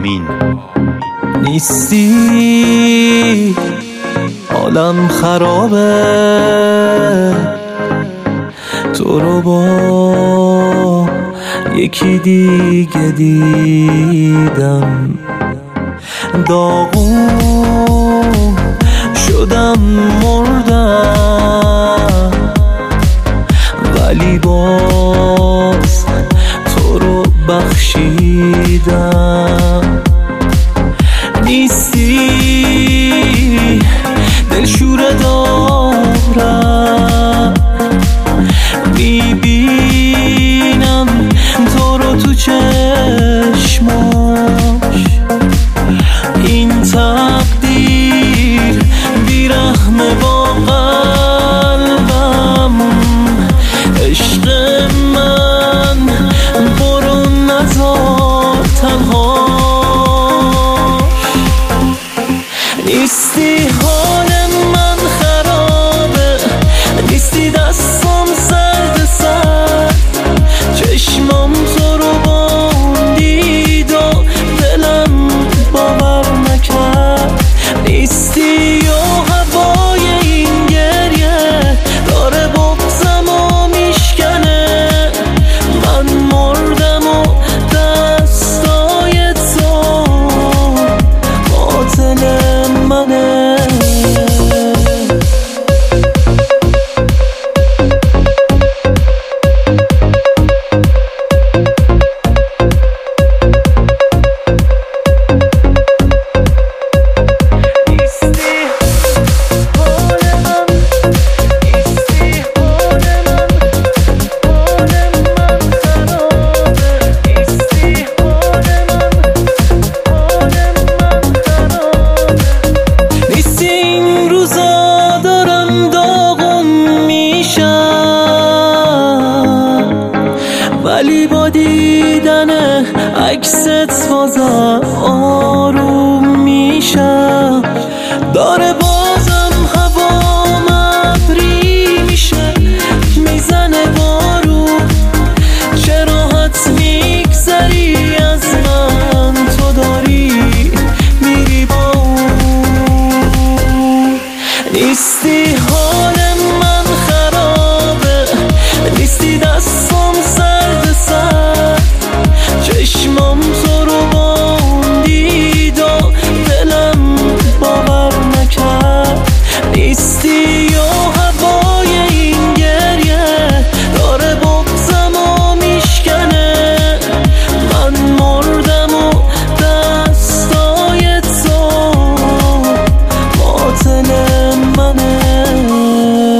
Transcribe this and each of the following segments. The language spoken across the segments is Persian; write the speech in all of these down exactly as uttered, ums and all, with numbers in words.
آمین. نیستی حالم خرابه، تو رو با یکی دیگه دیدم، داغون شدم مردم، ولی باز تو رو بخشیدم. نیستی دلشوره دارم، میبینم تو رو تو چشماش، این تقدیر بیرحمه با قلبم، عشق من برو نذار تنهاش. نیستی حال من خرابه، نیستی دستم سرد سرد، چشمام تو رو باندید و دلم باور نکرد. نیستی و هوای این گریه داره بغضم و میشکنه، من مردم و دستای تو قاتل منه. ولی با دیدن عکست بازم آروم میشم، داره بازم هوام ابری میشه، میزنه بارون، چه راحت میگذری از من، تو داری میری با اون. نیستی حال من خرابه، نیستی دستم سرد سرد، چشمام تو رو باندید و دلم باور نکرد. نیستی و هوای این گریه داره بغضم و میشکنه، من مردم و دستای تو قاتل منه.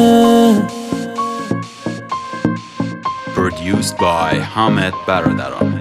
Produced by Hamed Baradar.